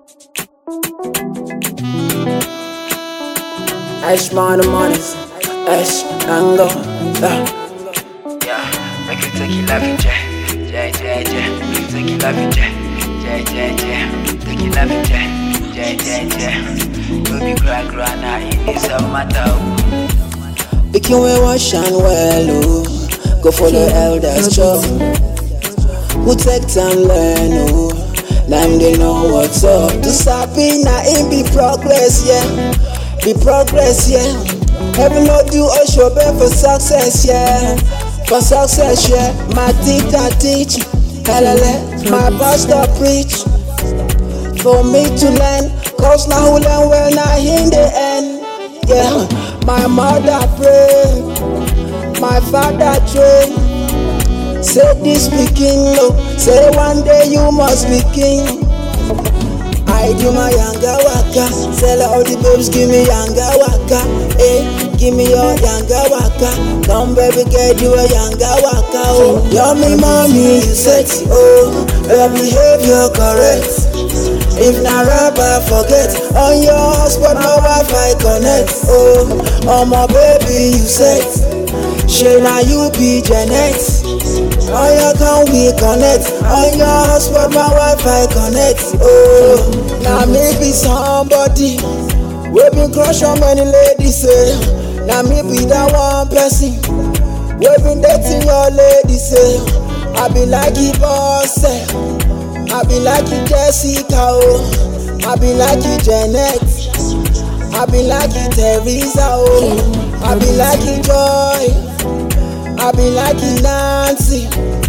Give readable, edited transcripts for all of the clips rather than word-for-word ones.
Ash money, Ash Nango. Yeah, make you take it life, Jay. Make you take it life, Jay. Take it life, Jay. Go be cry now in this matter. Pikin we wash and well, oh. Go follow elders, chop. Who take time learn, oh. Now they know what's up. To sabi na in be progress, yeah. Be progress, yeah. Heaven no do or show bed for success, yeah. For success, yeah. My teacher teach, helele. My pastor preach. For me to learn, cause now who learn well now in the end, yeah. My mother pray, my father train. Say this be king, no. Say one day you must be king. I do my yanga waka. Sell all the babes, give me yanga waka. Give me your yanga waka. Come baby, get you a yanga waka. Oh, yummy mommy, you sexy. Oh, your behavior correct. If na rapper, forget. On your hotspot, my Wi-Fi connect. Oh, my baby, you sexy. Shey na you be Janet. On your account we connect. On your hotspot my Wi-Fi connect. Oh, now me be somebody. We been crush on many ladies. Now me be that one person. We been dating your ladies. I be like it boss. I be like it Jessica. Oh, I be like it Janet. I be like it Teresa. Oh, I be like it Joy. I be like it Nancy,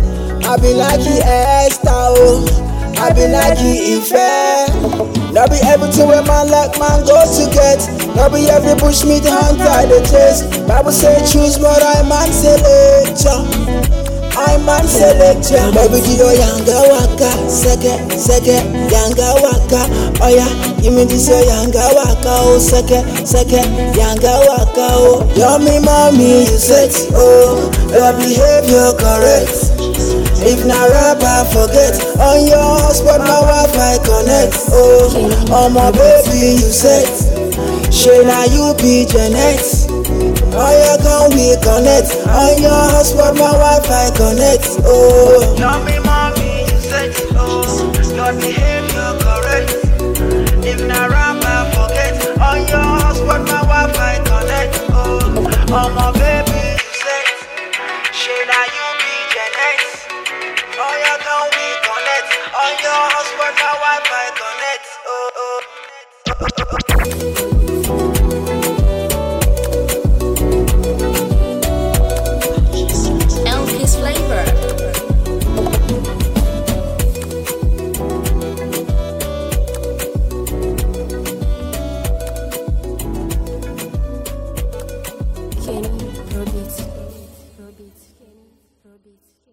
I be like it Esther, oh. I be like it Ife. Not be everything where man like man go to get. Not be every bush meat hunter the chase. Bible say choose, but I man select. I man select. Baby do your yanga waka, seke, yanga waka. Oh yeah, give me this your yanga waka, oh seke, yanga waka, oh. Yummy mommy, you sexy, oh. Your behavior correct. If na rapper, forget. On your hotspot, my Wi-Fi connect. Oh, my baby, you sexy. Shey na you be Janet. On your account we connect. On your hotspot my Wi-Fi connect. Oh, Yummy mommy, you sexy. Oh, your behavior correct. If na rapper, forget. On your hotspot my Wi-Fi connect. Oh, my baby, you sexy. Shey na you be Janet. On your account we connect. On your hotspot my Wi-Fi connect. Oh.